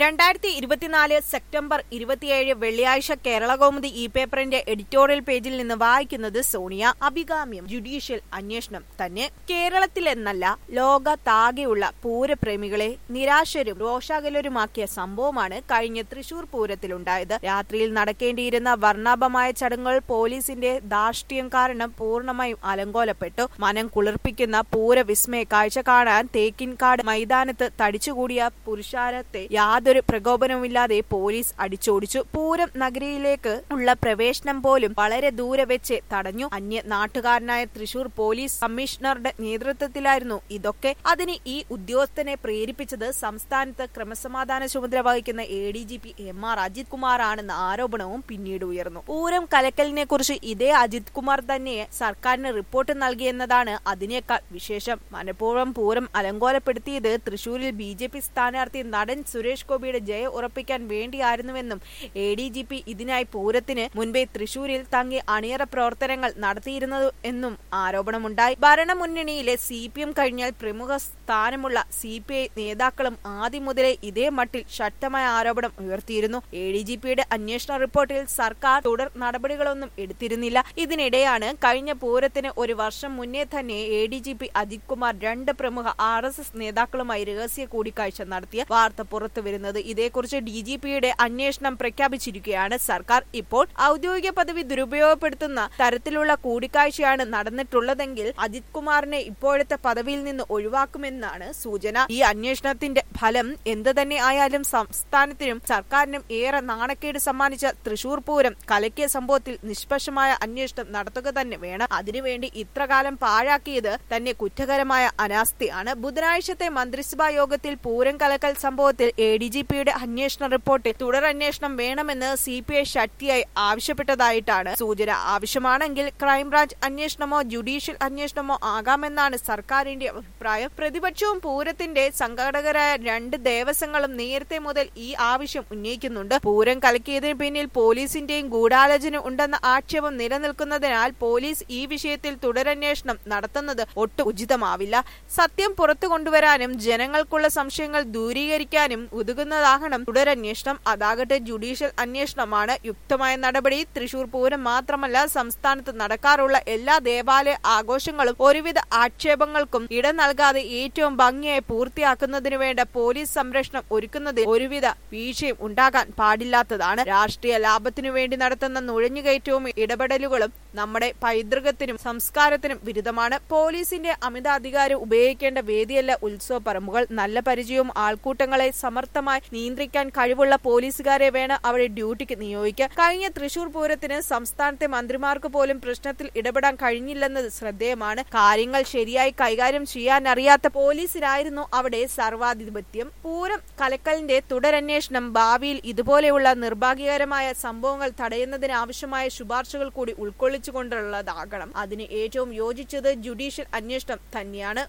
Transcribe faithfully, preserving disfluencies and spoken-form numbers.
രണ്ടായിരത്തി ഇരുപത്തിനാല് സെപ്റ്റംബർ ഇരുപത്തിയേഴ് വെള്ളിയാഴ്ച കേരളകൗമുദി ഇ പേപ്പറിന്റെ എഡിറ്റോറിയൽ പേജിൽ നിന്ന് വായിക്കുന്നത് സോണിയ. അഭികാമ്യം ജുഡീഷ്യൽ അന്വേഷണം തന്നെ. കേരളത്തിലെന്നല്ല ലോകത്താകെയുള്ള പൂരപ്രേമികളെ നിരാശരും രോഷാകുലരുമാക്കിയ സംഭവമാണ് കഴിഞ്ഞ തൃശൂർ പൂരത്തിലുണ്ടായത്. രാത്രിയിൽ നടക്കേണ്ടിയിരുന്ന വർണ്ണാഭമായ ചടങ്ങുകൾ പോലീസിന്റെ ധാർഷ്ട്യം കാരണം പൂർണ്ണമായും അലങ്കോലപ്പെട്ടു. മനം കുളിർപ്പിക്കുന്ന പൂരവിസ്മയ കാഴ്ച കാണാൻ തേക്കിൻകാട് മൈതാനത്ത് തടിച്ചുകൂടിയ പുരുഷാരത്തെ യാതൊരു പ്രകോപനവുമില്ലാതെ പോലീസ് അടിച്ചോടിച്ചു. പൂരം നഗരിയിലേക്ക് ഉള്ള പ്രവേശനം പോലും വളരെ ദൂരെ വെച്ച് തടഞ്ഞു. അന്യ നാട്ടുകാരനായ തൃശൂർ പോലീസ് കമ്മീഷണറുടെ നേതൃത്വത്തിലായിരുന്നു ഇതൊക്കെ. അതിന് ഈ ഉദ്യോഗസ്ഥനെ പ്രേരിപ്പിച്ചത് സംസ്ഥാനത്ത് ക്രമസമാധാന ചുമതല വഹിക്കുന്ന A D G P M R Ajith Kumar ആണെന്ന ആരോപണവും പിന്നീട് ഉയർന്നു. പൂരം കലക്കലിനെ കുറിച്ച് ഇതേ അജിത് കുമാർ തന്നെ സർക്കാരിന് റിപ്പോർട്ട് നൽകിയെന്നതാണ് അതിനേക്കാൾ വിശേഷം. മനഃപൂർവ്വം പൂരം അലങ്കോലപ്പെടുത്തിയത് തൃശൂരിൽ ബി ജെ പി സ്ഥാനാർത്ഥി നടൻ സുരേഷ് ഗോപിയുടെ ജയ ഉറപ്പിക്കാൻ വേണ്ടിയായിരുന്നുവെന്നും എ ഡി ജി പി ഇതിനായി പൂരത്തിന് മുൻപേ തൃശൂരിൽ തങ്ങി അണിയറ പ്രവർത്തനങ്ങൾ നടത്തിയിരുന്നു എന്നും ആരോപണമുണ്ടായി. ഭരണമുന്നണിയിലെ സി പി എം കഴിഞ്ഞാൽ പ്രമുഖ സ്ഥാനമുള്ള സി പി ഐ നേതാക്കളും ആദ്യം മുതലേ ഇതേ മട്ടിൽ ശക്തമായ ആരോപണം ഉയർത്തിയിരുന്നു. എ ഡി ജി പിയുടെ അന്വേഷണ റിപ്പോർട്ടിൽ സർക്കാർ തുടർ നടപടികളൊന്നും എടുത്തിരുന്നില്ല. ഇതിനിടെയാണ് കഴിഞ്ഞ പൂരത്തിന് ഒരു വർഷം മുന്നേ തന്നെ A D G P Ajith Kumar രണ്ട് പ്രമുഖ ആർ എസ് എസ് നേതാക്കളുമായി രഹസ്യ കൂടിക്കാഴ്ച നടത്തിയ വാർത്ത പുറത്തു വരുന്നത്. ഇതേക്കുറിച്ച് ഡി ജി പിയുടെ അന്വേഷണം പ്രഖ്യാപിച്ചിരിക്കുകയാണ് സർക്കാർ. ഇപ്പോൾ ഔദ്യോഗിക പദവി ദുരുപയോഗപ്പെടുത്തുന്ന തരത്തിലുള്ള കൂടിക്കാഴ്ചയാണ് നടന്നിട്ടുള്ളതെങ്കിൽ അജിത് കുമാറിനെ ഇപ്പോഴത്തെ പദവിയിൽ നിന്ന് ഒഴിവാക്കുമെന്നാണ് സൂചന. ഈ അന്വേഷണത്തിന്റെ ഫലം എന്ത് തന്നെ ആയാലും സംസ്ഥാനത്തിനും സർക്കാരിനും ഏറെ നാണക്കേട് സമ്മാനിച്ച തൃശൂർ പൂരം കലക്കിയ സംഭവത്തിൽ നിഷ്പക്ഷമായ അന്വേഷണം നടത്തുക തന്നെ വേണം. അതിനുവേണ്ടി ഇത്രകാലം പാഴാക്കിയത് തന്നെ കുറ്റകരമായ അനാസ്ഥയാണ്. ബുധനാഴ്ചത്തെ മന്ത്രിസഭാ യോഗത്തിൽ പൂരം കലക്കൽ സംഭവത്തിൽ എ ഡി ജി പിയുടെ അന്വേഷണ റിപ്പോർട്ടിൽ തുടരന്വേഷണം വേണമെന്ന് സി പി ഐ ശക്തിയായി ആവശ്യപ്പെട്ടതായിട്ടാണ് സൂചന. ആവശ്യമാണെങ്കിൽ ക്രൈംബ്രാഞ്ച് അന്വേഷണമോ ജുഡീഷ്യൽ അന്വേഷണമോ ആകാമെന്നാണ് സർക്കാരിന്റെ അഭിപ്രായം. പ്രതിപക്ഷവും പൂരത്തിന്റെ സംഘാടകരായ രണ്ട് ദേവസ്വങ്ങളും നേരത്തെ മുതൽ ഈ ആവശ്യം ഉന്നയിക്കുന്നുണ്ട്. പൂരം കലക്കിയതിന് പിന്നിൽ പോലീസിന്റെയും ഗൂഢാലോചന ഉണ്ടെന്ന ആക്ഷേപം നിലനിൽക്കുന്നതിനാൽ പോലീസ് ഈ വിഷയത്തിൽ തുടരന്വേഷണം നടത്തുന്നത് ഒട്ടും ഉചിതമാവില്ല. സത്യം പുറത്തു കൊണ്ടുവരാനും ജനങ്ങൾക്കുള്ള സംശയങ്ങൾ ദൂരീകരിക്കാനും ഉതകുന്നതാകണം തുടരന്വേഷണം. അതാകട്ടെ ജുഡീഷ്യൽ അന്വേഷണമാണ് യുക്തമായ നടപടി. തൃശൂർ പൂരം മാത്രമല്ല സംസ്ഥാനത്ത് നടക്കാറുള്ള എല്ലാ ദേവാലയ ആഘോഷങ്ങളും ഒരുവിധ ആക്ഷേപങ്ങൾക്കും ഇട നൽകാതെ ഏറ്റവും ഭംഗിയായി പൂർത്തിയാക്കുന്നതിനു വേണ്ട പോലീസ് സംരക്ഷണം ഒരുക്കുന്നതിൽ ഒരുവിധ വീഴ്ചയും ഉണ്ടാകാൻ പാടില്ലാത്തതാണ്. രാഷ്ട്രീയ ലാഭത്തിനു വേണ്ടി നടത്തുന്ന നുഴഞ്ഞുകയറ്റവും ഇടപെടലുകളും നമ്മുടെ പൈതൃകത്തിനും സംസ്കാരത്തിനും വിരുദ്ധമാണ്. പോലീസിന്റെ അമിതാധികാരം ഉപയോഗിക്കേണ്ട വേദിയല്ല ഉത്സവ പറമ്പുകൾ. നല്ല പരിചയവും ആൾക്കൂട്ടങ്ങളെ സമർത്ഥമായി നിയന്ത്രിക്കാൻ കഴിവുള്ള പോലീസുകാരെ വേണം അവിടെ ഡ്യൂട്ടിക്ക് നിയോഗിക്കാൻ. കഴിഞ്ഞ തൃശൂർ പൂരത്തിന് സംസ്ഥാനത്തെ മന്ത്രിമാർക്ക് പോലും പ്രശ്നത്തിൽ ഇടപെടാൻ കഴിഞ്ഞില്ലെന്നത് ശ്രദ്ധേയമാണ്. കാര്യങ്ങൾ ശരിയായി കൈകാര്യം ചെയ്യാൻ അറിയാത്ത പോലീസിനായിരുന്നു അവിടെ സർവാധിപത്യം. പൂരം കലക്കലിന്റെ തുടരന്വേഷണം ഭാവിയിൽ ഇതുപോലെയുള്ള നിർഭാഗ്യകരമായ സംഭവങ്ങൾ തടയുന്നതിന് ആവശ്യമായ ശുപാർശകൾ കൂടി ഉൾക്കൊള്ളിച്ചുകൊണ്ടുള്ളതാകണം. അതിന് ഏറ്റവും യോജിച്ചത് ജുഡീഷ്യൽ അന്വേഷണം തന്നെയാണ്.